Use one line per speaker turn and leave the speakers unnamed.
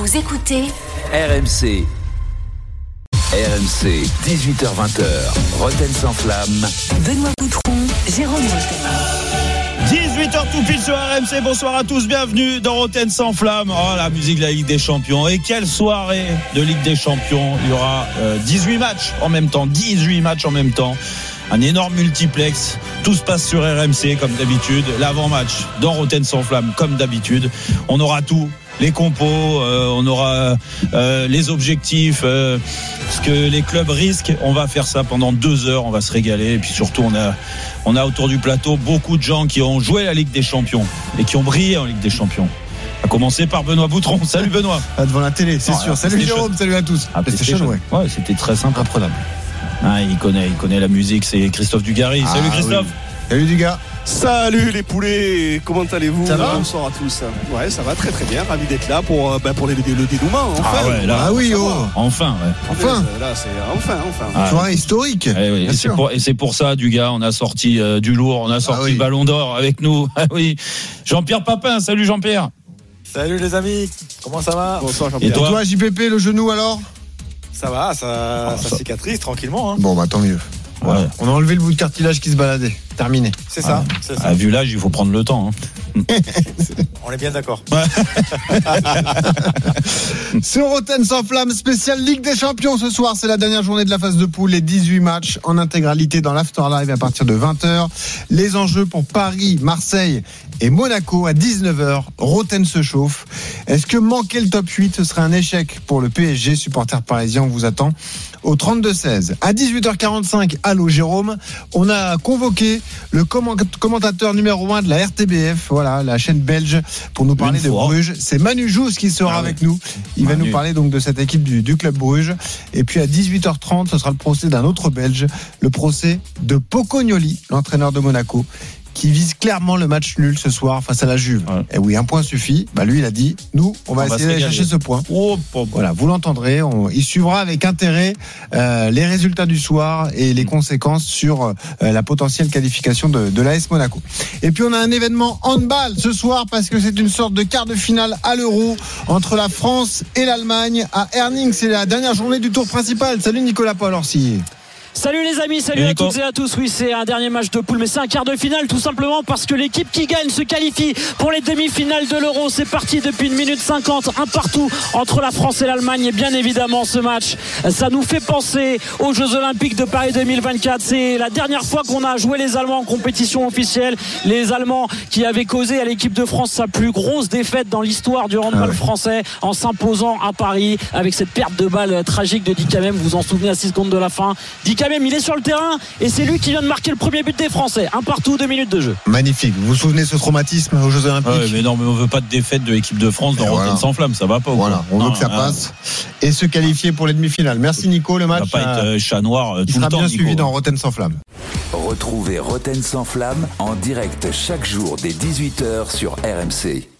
Vous écoutez
RMC. RMC, 18h-20h, Roten sans flamme.
Benoît Boutron, Jérôme Roten.
18h tout pile sur RMC, bonsoir à tous, bienvenue dans Roten sans flamme. Oh, la musique de la Ligue des Champions, et quelle soirée de Ligue des Champions. Il y aura 18 matchs en même temps, un énorme multiplex, tout se passe sur RMC comme d'habitude, l'avant-match dans Roten sans flamme comme d'habitude, on aura tout. Les compos, on aura les objectifs, ce que les clubs risquent. On va faire ça pendant 2 heures, on va se régaler. Et puis surtout, on a autour du plateau beaucoup de gens qui ont joué la Ligue des Champions et qui ont brillé en Ligue des Champions. À commencer par Benoît Boutron. Salut Benoît.
Devant la télé, c'est sûr. Salut Jérôme, salut à tous.
PlayStation, ouais, c'était très simple.
Imprenable.
Ah, il connaît la musique, c'est Christophe Dugarry. Salut Christophe.
Oui. Salut Dugas.
Salut les poulets, comment allez-vous?
Ça va?
Bonsoir à tous. Ouais, ça va très très bien, ravi d'être là pour le dénouement, enfin.
Ah ouais, là, enfin.
Là, c'est enfin.
Soirée historique.
Oui. Et c'est pour ça, Dugas, on a sorti du lourd, on a sorti le Ballon d'Or avec nous. Ah oui. Jean-Pierre Papin, salut Jean-Pierre.
Salut les amis, comment ça va?
Bonsoir Jean-Pierre.
Et toi JPP, le genou alors?
Ça va, ça cicatrise tranquillement.
Bon, bah tant mieux.
Ouais.
On a enlevé le bout de cartilage qui se baladait. Terminé.
C'est ça.
À vu l'âge, il faut prendre le temps.
On est bien d'accord.
Sur Roten sans flamme, spécial Ligue des Champions ce soir. C'est la dernière journée de la phase de poule. Les 18 matchs en intégralité dans l'Afterlive à partir de 20h. Les enjeux pour Paris, Marseille et Monaco à 19h. Roten se chauffe. Est-ce que manquer le top 8, ce serait un échec pour le PSG? Supporter parisien, on vous attend au 32-16. À 18h45, allô Jérôme, on a convoqué le commentateur numéro 1 de la RTBF, voilà, la chaîne belge, pour nous parler de Bruges. C'est Manu Jousse qui sera avec nous. Il va nous parler donc de cette équipe du club Bruges. Et puis à 18h30, ce sera le procès d'un autre Belge, le procès de Pocognoli, l'entraîneur de Monaco, qui vise clairement le match nul ce soir face à la Juve. Ouais. Et oui, un point suffit. Bah lui, il a dit, nous, on va essayer d'aller chercher ce point. Voilà, vous l'entendrez. Il suivra avec intérêt les résultats du soir et les conséquences sur la potentielle qualification de l'AS Monaco. Et puis on a un événement handball ce soir parce que c'est une sorte de quart de finale à l'Euro entre la France et l'Allemagne à Herning. C'est la dernière journée du tour principal. Salut Nicolas Paul-Orsi.
Salut les amis, salut à toutes et à tous. Oui, c'est un dernier match de poule, mais c'est un quart de finale tout simplement parce que l'équipe qui gagne se qualifie pour les demi-finales de l'Euro. C'est parti depuis 1 minute 50, un partout entre la France et l'Allemagne. Et bien évidemment, ce match, ça nous fait penser aux Jeux Olympiques de Paris 2024. C'est la dernière fois qu'on a joué les Allemands en compétition officielle. Les Allemands qui avaient causé à l'équipe de France sa plus grosse défaite dans l'histoire du handball français en s'imposant à Paris avec cette perte de balle tragique de Dikamem. Vous vous en souvenez à 6 secondes de la fin. Dikamem, il est sur le terrain et c'est lui qui vient de marquer le premier but des Français. Un partout, 2 minutes de jeu.
Magnifique. Vous vous souvenez de ce traumatisme aux Jeux Olympiques?
Mais non, mais on veut pas de défaite de l'équipe de France dans Roten sans flamme, ça va pas.
Voilà, on veut que ça passe et se qualifier pour les demi-finales. Merci Nico, le match
va pas être chat noir tout le temps.
Il sera bien suivi dans Roten sans flamme.
Retrouvez Roten sans flamme en direct chaque jour dès 18h sur RMC.